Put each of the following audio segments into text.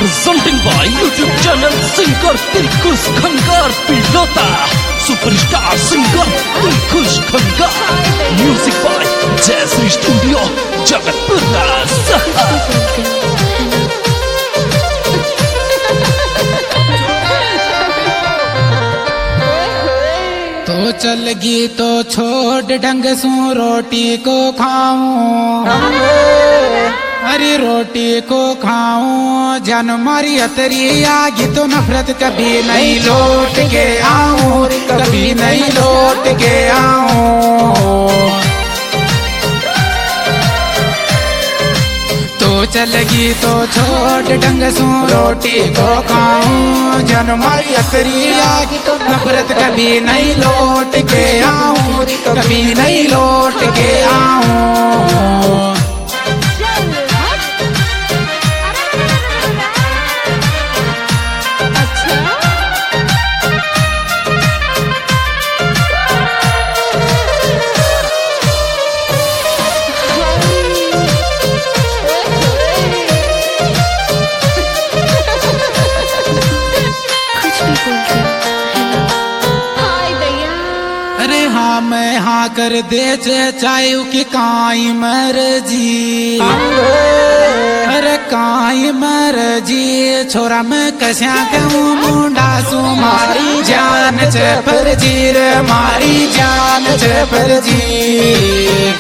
presenting by YouTube channel singer Dilkhush Khangar Pilota, superstar singer Dilkhush Khangar, music by Jazzy Studio Jagatpura। तो चलगी तो छोड़ ढंग सू रोटी को खाऊं, अरे रोटी को खाऊं जन मारी अतरी आगी तो नफरत कभी नहीं लौट के आऊं, कभी नहीं लौट के आऊं। तो चलगी तो छोड़ ढंग सू रोटी को खाऊं जन मारी अतरी आगी तो नफरत कभी नहीं लौट के आऊं, कभी नहीं लौट के आऊं। अरे हाँ मैं हाँ कर दे चाहे की काई मर्जी, अरे काई मर्जी छोरा मैं कस्या कहूँ मुंडा सु मारी जान च फर्जी रे, मारी जान च फर्जी।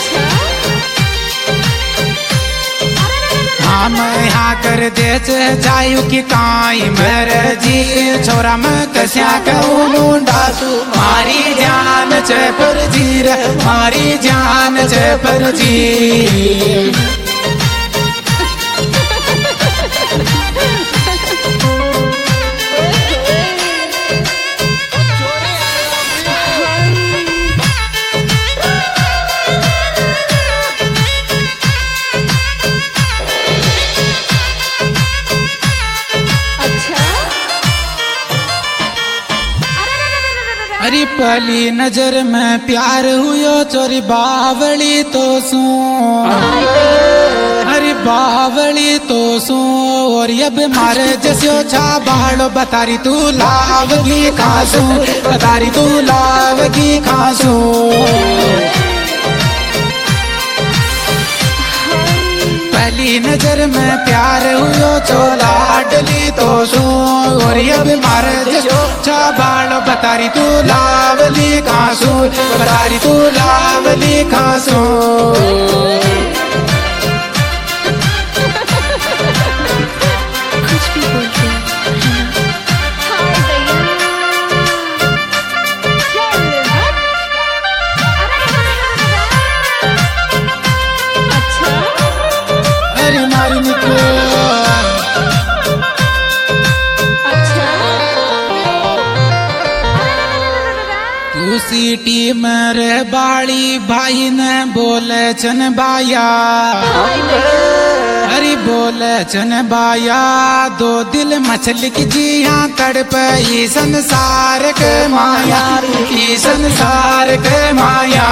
हाँ मैं हाँ कर दे चाहू की काई मर्जी छोरा मैं कस्या कहूँ मुंडा तू मारी जान च फर्जी रे, मारी जान च फर्जी। अरे पहली नजर में प्यार हुयो चोरी बावली तो सू, अरे बावली तो सू और अब मारे जैसे छा बाड़ो बतारी तू लावगी खासू, बतारी तू लावगी खासू। पहली नजर में प्यार हुयो चोला डली तो सू और अब मारे छा बाड़ो बतारी तू लावली खासू, बतारी तू लावली खासू। अरे मारी निकलो तू सीटी मेरे बाड़ी भाई ने बोले चन बाया, अरे बोले चन बाया दो दिल मछली की जिया तड़प ये संसार के माया, ये संसार के माया।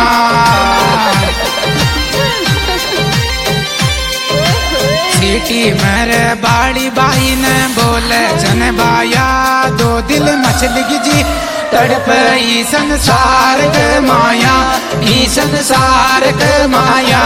सीटी मेरे बाड़ी बाई ने बोले चन बाया दो दिल मछली की जी तड़प ई संसार के माया, ई संसार के माया।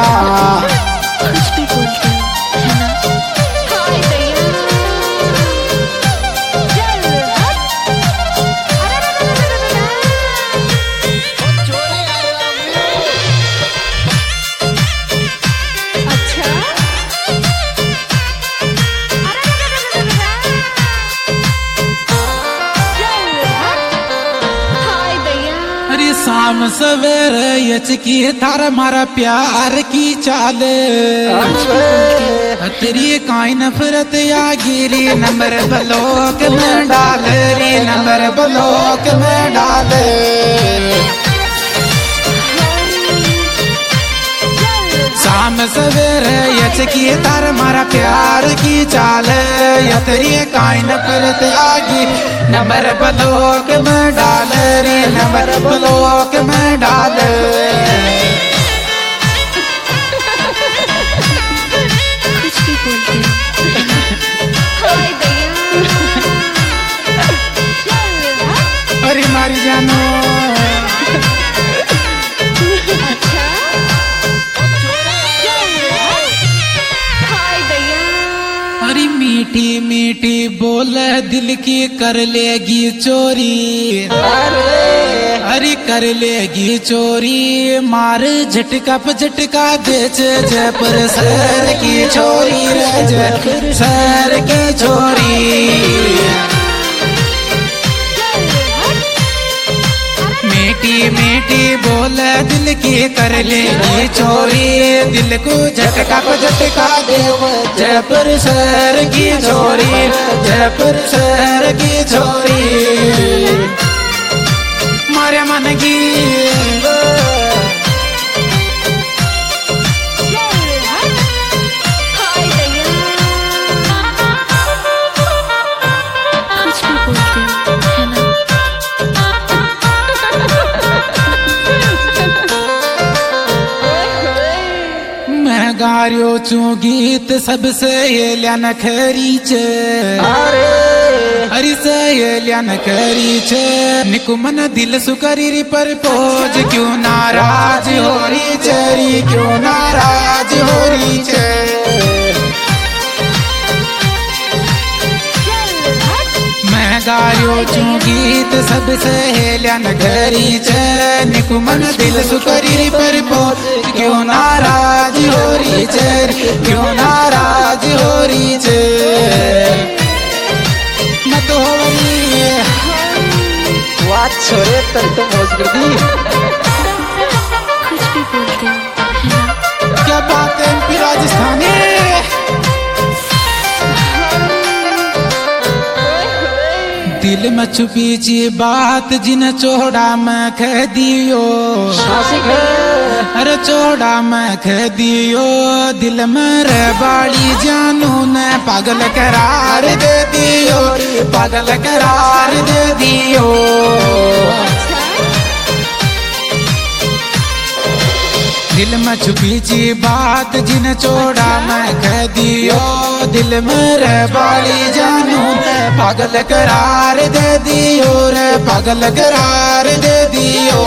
शाम सवेरे यचकी थार मारा प्यार की चाले, तेरी काई नफरत या गिरी नंबर ब्लॉक में डाल री, नंबर ब्लॉक में डाले। शाम सवेरे यचकी तार मारा प्यार की चाल, तेरी काई नफरत आगी नंबर ब्लॉक में डाल री, नंबर ब्लॉक में डाल। कुछ भी बोलते हैं। मीठी मीठी बोल दिल की कर लेगी चोरी। अरे कर लेगी चोरी, मार झटका पे झटका बेच जयपुर शहर की छोरी रे, जयपुर शहर की छोरी। मीठी मीठी बोल दिल की कर लेगी चोरी, दिल को झटका पे झटका दे जयपुर शहर की छोरी, जयपुर शहर की छोरी। मारे मन की गारियो चू गीत सबसे ये ल्यान खरी छे। हरी से ये ल्यान खरी छे, निकुमन दिल सुकरी पर पोज क्यों नाराज हो रही चेरी, क्यों नाराज हो रही छे। मैं गायो चू गीत सबसे हेल्यान घरी छे, निकुमन दिल सुकरी पर पोज क्यों नाराज हो रही छे, क्यों नाराज हो रही छे। मत हो रही वाह छोरे तर तो मौज कर दी। कुछ भी बोलते हो क्या बात है एमपी राजस्थानी। दिल में छुपी ची बात जिन चौड़ा में कह दियो, अरे चौड़ा में कह दियो, दिल में रे बाड़ी जानू ने पागल करार दे दियो, पागल करार दे दियो। दिल में छुपी ची बात जिन चौड़ा में कह दियो, दिल में रे बाली जानू पागल करार दे दियो रे, पागल करार दे दियो।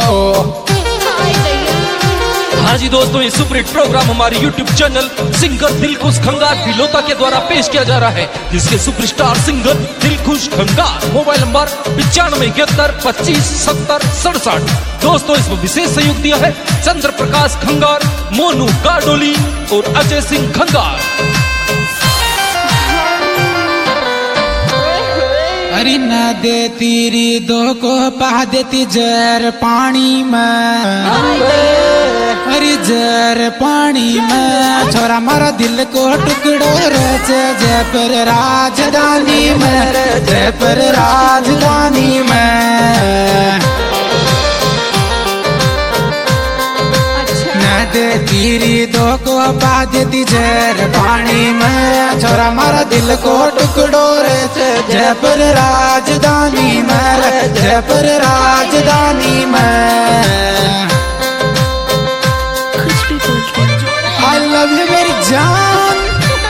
हाँ जी दोस्तों, ये सुपर हिट प्रोग्राम हमारे YouTube channel singer Dilkhush Khangar Bilota के द्वारा पेश किया जा रहा है, जिसके superstar singer Dilkhush Khangar. Mobile number 9571 25 70 67। दोस्तों इसमें विशेष सहयोग दिया है चंद्र प्रकाश खंगार, मोनू गाडोली और अजय सिंह खंगार। अरे न देती री दो को पा देती जर पानी में, अरे जर पानी में छोरा मारा दिल को टुकड़ो रचे जयपुर राजधानी में, जयपुर राजधानी में। न देती री दो को पा देती जर पानी में, छोरा मारा दिल को टुकड़ो रचे जयपुर राजधानी में, जयपुर राजधानी में। कुछ भी बोलते हो। I love you मेरी जान।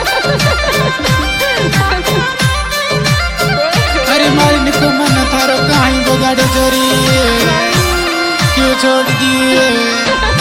अरे मारी निको मन थारो कहीं बगाड़े चोरी, क्यों छोड़ दिए।